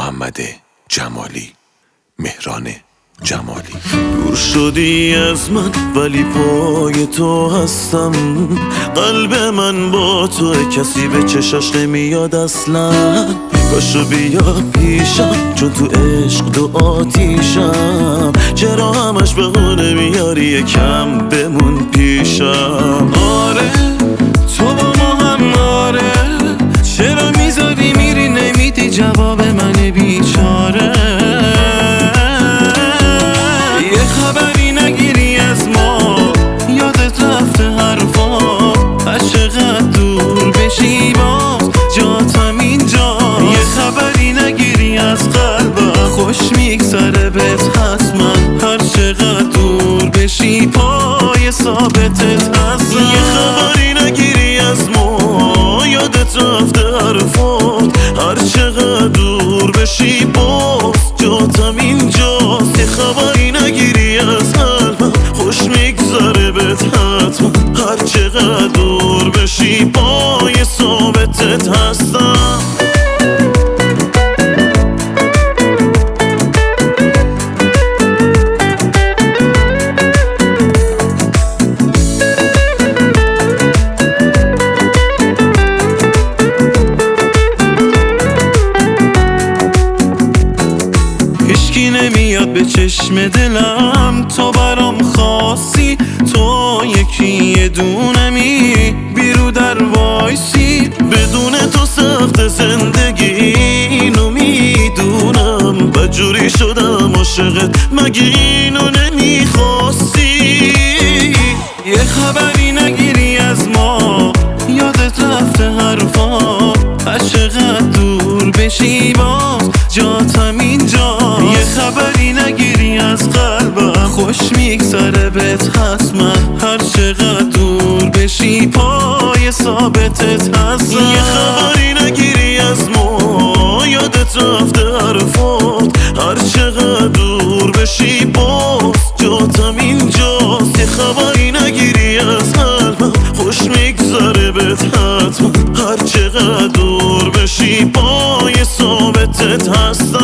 محمد جمالی، مهران جمالی. دور شدی از من ولی پای تو هستم، قلب من با تو، کسی به چشاش نمیاد اصلا. پاشو بیا پیشم چون تو عشق دو آتیشم، چرا همش بهونه میاری یکم بمون پیشم. آره تو با ما هم، آره چرا میذاری میری نمیدی جواب من بیچاره. یه خبری نگیری از ما، یادت رفته حرفا، از چقدر دور بشی باز جاتم اینجا. یه خبری نگیری از قلبم، خوش میگذره بهت حتما، هر چقدر دور بشی پای ثابتت هستم. یه خبری نگیری از ما، یادت رفته حرفات، هر چقدر دور بشی باز جاتم اینجاست. یه خبری نگیری از قلبم، خوش میگذره بهت حتما، هر چقدر دور بشی پای ثابتت هستم. هیچکی نمیاد به چشم دلم، تو برام خاصی، تو یکی دونمی، بیرو در وایسی. بدون تو سخت زندگی اینو میدونم، بجوری شدم عاشقت مگه اینو نمیخواستی. یه خبری نگیری از ما، یادت رفته حرفا، از چقدر دور بشی باز جاتم اینجا. یه خبری نگیری از قلبم، خوش میگذره بهت حتما، هر چقدر دور بشی پای ثابتت هستم. یه خبری نگیری از ما، یادت رفته حرفات، هر چقدر دور بشی باز جاتم اینجاست. یه خبری نگیری از قلبم، خوش میگذره بهت حتما، هر چقدر دور بشی پای ثابتت هستم.